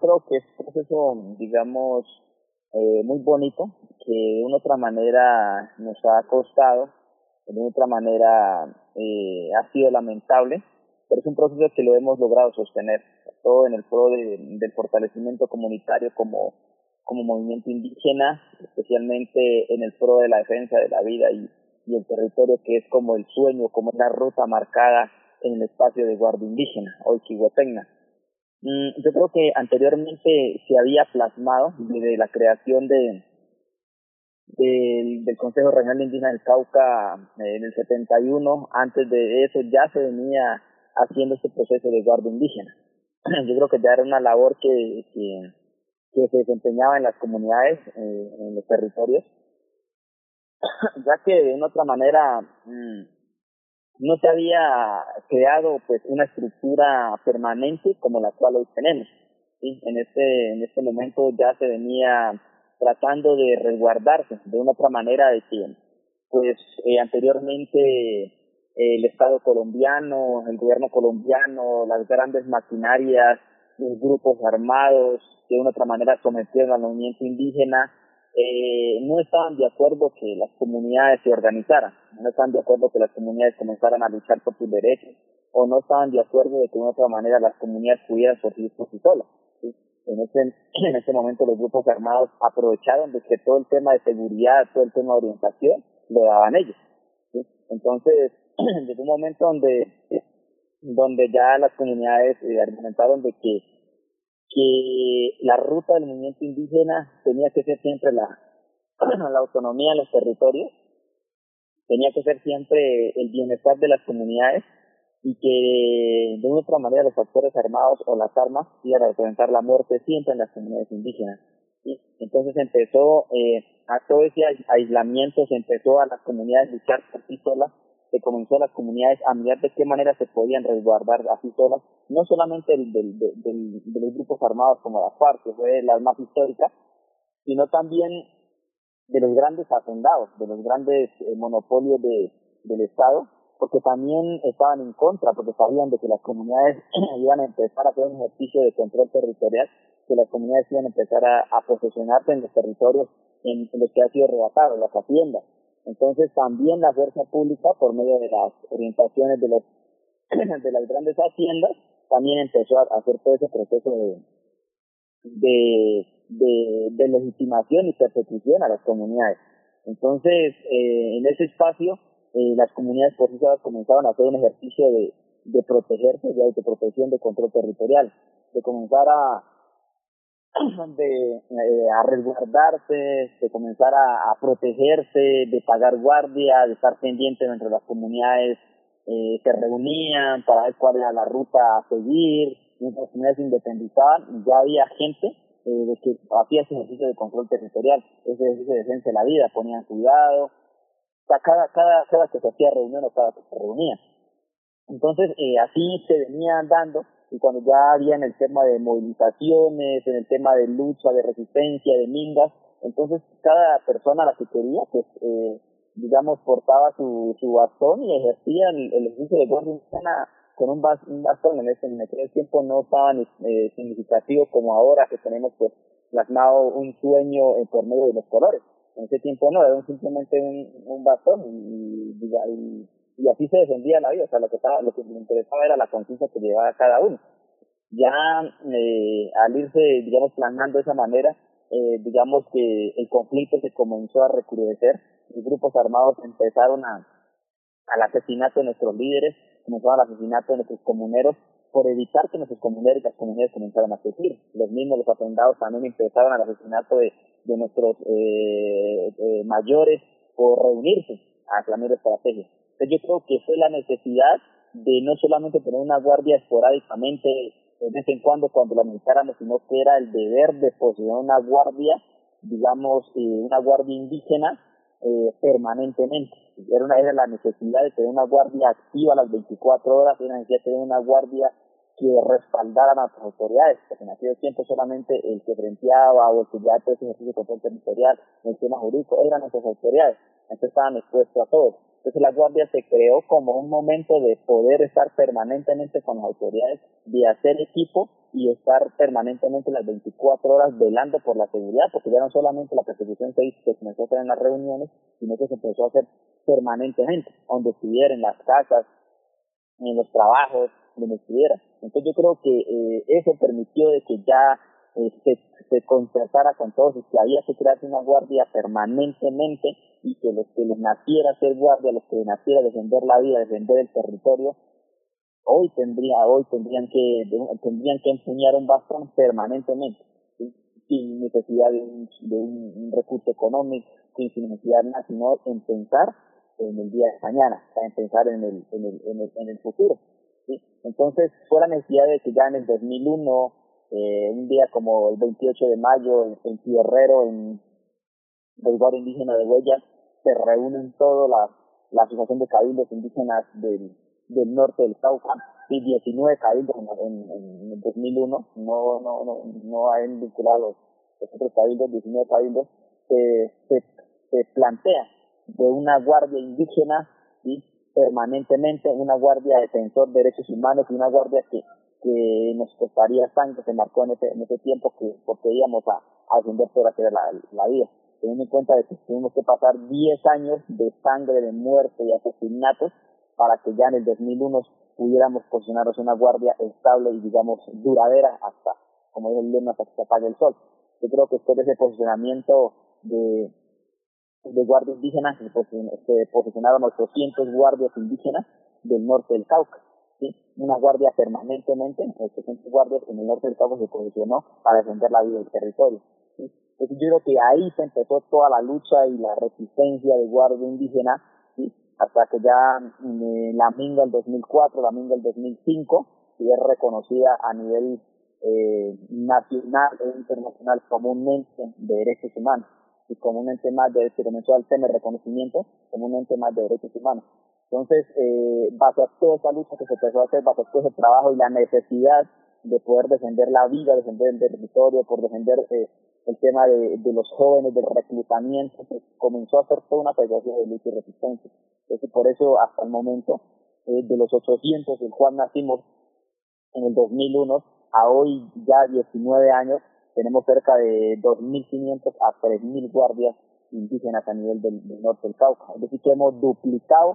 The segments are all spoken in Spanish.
creo que es un proceso, digamos, muy bonito, que de una otra manera nos ha costado, de otra manera ha sido lamentable, pero es un proceso que lo hemos logrado sostener, todo en el pro del fortalecimiento comunitario como movimiento indígena, especialmente en el pro de la defensa de la vida y el territorio, que es como el sueño, como es la ruta marcada en el espacio de guardia indígena, hoy Chihuahuatenga. Yo creo que anteriormente se había plasmado desde la creación del Consejo Regional de Indígena del Cauca en el 71. Antes de eso ya se venía haciendo este proceso de guardia indígena. Yo creo que ya era una labor que se desempeñaba en las comunidades, en los territorios, ya que de una otra manera no se había creado pues una estructura permanente como la cual hoy tenemos. ¿Sí? En este momento ya se venía tratando de resguardarse de una otra manera de que pues anteriormente el Estado colombiano, el gobierno colombiano, las grandes maquinarias, los grupos armados, de una otra manera sometieron al movimiento indígena, no estaban de acuerdo que las comunidades se organizaran, no estaban de acuerdo que las comunidades comenzaran a luchar por sus derechos, o no estaban de acuerdo de que de una otra manera las comunidades pudieran surgir por sí solas. ¿Sí? En ese momento los grupos armados aprovecharon de que todo el tema de seguridad, todo el tema de orientación, lo daban ellos. ¿Sí? Entonces, desde un momento donde ya las comunidades argumentaron de que la ruta del movimiento indígena tenía que ser siempre la autonomía de los territorios, tenía que ser siempre el bienestar de las comunidades y que de una u otra manera los factores armados o las armas iban a representar la muerte siempre en las comunidades indígenas. ¿Sí? Entonces empezó a todo ese aislamiento, se empezó a las comunidades luchar por sí solas, se comenzó a las comunidades a mirar de qué manera se podían resguardar así solas, no solamente de los grupos armados como la FARC, que fue la más histórica, sino también de los grandes hacendados, de los grandes monopolios del Estado, porque también estaban en contra, porque sabían de que las comunidades iban a empezar a hacer un ejercicio de control territorial, que las comunidades iban a empezar a posesionarse en los territorios en los que ha sido arrebatado, las haciendas. Entonces también la fuerza pública, por medio de las orientaciones de las grandes haciendas, también empezó a hacer todo ese proceso de legitimación y persecución a las comunidades. Entonces, en ese espacio, las comunidades por sí solas comenzaron a hacer un ejercicio de protegerse, de autoprotección, de control territorial, de comenzar a resguardarse, de comenzar a protegerse, de pagar guardia, de estar pendientes entre las comunidades, se reunían para ver cuál era la ruta a seguir, mientras las comunidades se independizaban, ya había gente de que hacía ese ejercicio de control territorial, ese ejercicio de defensa de la vida, ponían cuidado, o sea, cada que se hacía reunión o cada que se reunía. Entonces, así se venía dando, y cuando ya había en el tema de movilizaciones, en el tema de lucha, de resistencia, de mingas, entonces cada persona a la que quería, pues, digamos, portaba su bastón y ejercía el ejercicio de guardia indígena con un bastón. En aquel tiempo no tan significativo como ahora, que tenemos, pues, plasmado un sueño por medio de los colores. En ese tiempo no, era simplemente un bastón y así se defendía la vida. O sea, lo que le interesaba era la conciencia que llevaba cada uno. Ya al irse, digamos, plasmando de esa manera, digamos que el conflicto se comenzó a recrudecer, los grupos armados empezaron al asesinato de nuestros líderes, comenzaron al asesinato de nuestros comuneros, por evitar que nuestros comuneros y las comunidades comenzaran a sufrir. Los mismos, los hacendados también empezaron al asesinato de nuestros mayores por reunirse a planear estrategias. Entonces yo creo que fue la necesidad de no solamente tener una guardia esporádicamente de vez en cuando la necesitáramos, sino que era el deber de poseer una guardia, digamos, una guardia indígena permanentemente. Era la necesidad de tener una guardia activa a las 24 horas, era la necesidad de tener una guardia que respaldara a las autoridades, porque en aquellos tiempos solamente el que frenteaba o el que ya todo ese ejercicio de control territorial, en el tema jurídico, eran nuestras autoridades, entonces estaban expuestos a todos. Entonces la guardia se creó como un momento de poder estar permanentemente con las autoridades, de hacer equipo y estar permanentemente las 24 horas velando por la seguridad, porque ya no solamente la persecución se comenzó a hacer en las reuniones, sino que se empezó a hacer permanentemente, donde estuviera, en las casas, en los trabajos, donde estuviera. Entonces yo creo que eso permitió de que ya se concertara con todos y que había que crearse una guardia permanentemente y que los que les naciera ser guardia, los que les naciera defender la vida, defender el territorio, hoy tendrían que empuñar un bastón permanentemente, ¿sí? Sin necesidad de un recurso económico, sin necesidad de nada, sino en pensar en el día de mañana, en pensar en el futuro, ¿sí? Entonces fue la necesidad de que ya en el 2001, un día como el 28 de mayo, en Guerrero, en el Resguardo Indígena de Huellas, se reúnen toda la Asociación de Cabildos Indígenas del norte del Cauca, y 19 cabildos en el 2001, no hay vinculado los otros cabildos, 19 cabildos, se plantea de una guardia indígena, ¿sí? Permanentemente, una guardia defensor de derechos humanos y una guardia que nos costaría sangre, se marcó en ese tiempo porque íbamos a defender por hacer la vida. Teniendo en cuenta de que tuvimos que pasar 10 años de sangre, de muerte y asesinatos para que ya en el 2001 pudiéramos posicionarnos una guardia estable y, digamos, duradera hasta, como dice el lema, hasta que se apague el sol. Yo creo que después de ese posicionamiento de guardias indígenas, se posicionaron 800 guardias indígenas del norte del Cauca, ¿sí? Una guardia permanentemente, 800 guardias en el norte del Cauca se posicionó para defender la vida del territorio, ¿sí? Entonces yo creo que ahí se empezó toda la lucha y la resistencia de guardia indígena, ¿sí? Hasta que ya la Minga del 2004, la Minga del 2005, sí es reconocida a nivel nacional e internacional como un ente de derechos humanos, y como un ente más se comenzó el tema de reconocimiento como un ente más de derechos humanos. Entonces, bajo toda esa lucha que se empezó a hacer, bajo todo ese trabajo y la necesidad de poder defender la vida, defender el territorio, por defender el tema de los jóvenes, del reclutamiento, se comenzó a hacer toda una pedagogía de lucha y resistencia. Entonces, por eso, hasta el momento, de los 800, el cual nacimos en el 2001, a hoy ya 19 años, tenemos cerca de 2.500 a 3.000 guardias indígenas a nivel del norte del Cauca. Es decir, que hemos duplicado,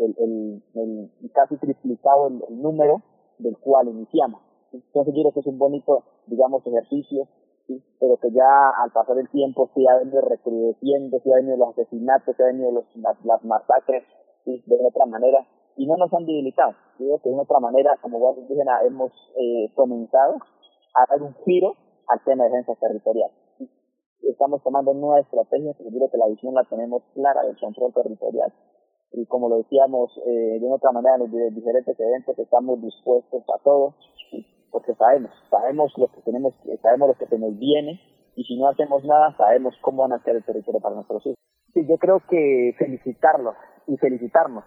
casi triplicado el número del cual iniciamos. Entonces yo creo que es un bonito, digamos, ejercicio, ¿sí? Pero que ya al pasar el tiempo sí ha venido recrudeciendo, sí ha venido los asesinatos, sí ha venido las masacres, ¿sí? De otra manera, y no nos han debilitado. Yo creo que de otra manera, como guardia indígena, hemos comenzado a dar un giro al tema de defensa territorial. ¿Sí? Estamos tomando nuevas estrategias, pero yo creo que la visión la tenemos clara del control territorial. Y como lo decíamos de otra manera en los diferentes eventos, estamos dispuestos a todo, ¿sí? Porque sabemos lo que tenemos, sabemos lo que se nos viene, y si no hacemos nada, sabemos cómo van a ser el territorio para nuestros hijos. Sí, yo creo que felicitarlos y felicitarnos,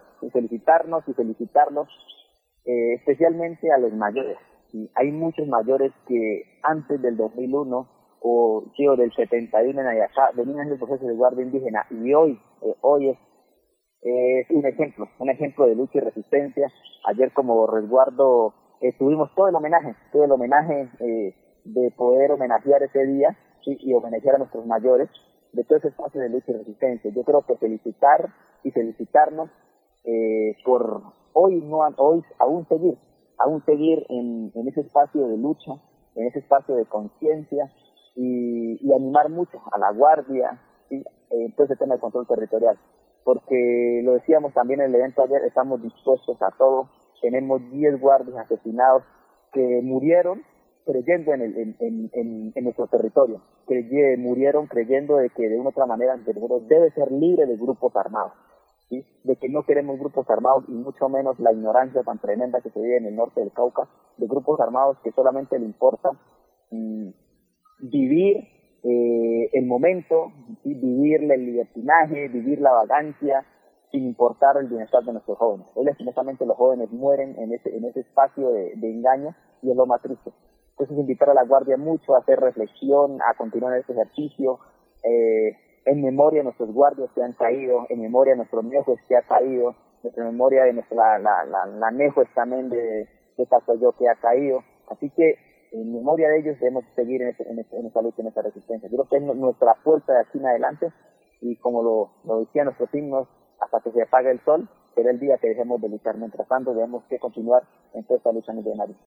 especialmente a los mayores. ¿Sí? Hay muchos mayores que antes del 2001 o del 71 en Ayacá venían del proceso de guardia indígena, y hoy es un ejemplo de lucha y resistencia. Ayer como resguardo tuvimos todo el homenaje de poder homenajear ese día, ¿sí? Y homenajear a nuestros mayores de todo ese espacio de lucha y resistencia. Yo creo que felicitarnos por hoy aún seguir en ese espacio de lucha, en ese espacio de conciencia, y animar mucho a la guardia, ¿sí? Todo ese tema de control territorial, porque lo decíamos también en el evento ayer, estamos dispuestos a todo. Tenemos 10 guardias asesinados que murieron creyendo en nuestro territorio, murieron creyendo de que de una u otra manera el territorio debe ser libre de grupos armados, ¿sí? De que no queremos grupos armados, y mucho menos la ignorancia tan tremenda que se vive en el norte del Cauca, de grupos armados que solamente le importa vivir el momento, ¿sí? Vivir el libertinaje, vivir la vagancia, sin importar el bienestar de nuestros jóvenes. Hoy lastimosamente los jóvenes mueren en ese espacio de engaño, y es lo más triste. Entonces invitar a la guardia mucho a hacer reflexión, a continuar este ejercicio, en memoria de nuestros guardias que han caído, en memoria de nuestros Nejues que ha caído, en memoria de la Nejues también de Tacoyo que ha caído. Así que en memoria de ellos debemos seguir en esa lucha, en esa resistencia. Yo creo que es nuestra fuerza de aquí en adelante, y como lo decía nuestros himnos, hasta que se apague el sol, será el día que dejemos de luchar. Mientras tanto, debemos que continuar en toda esta lucha milenaria.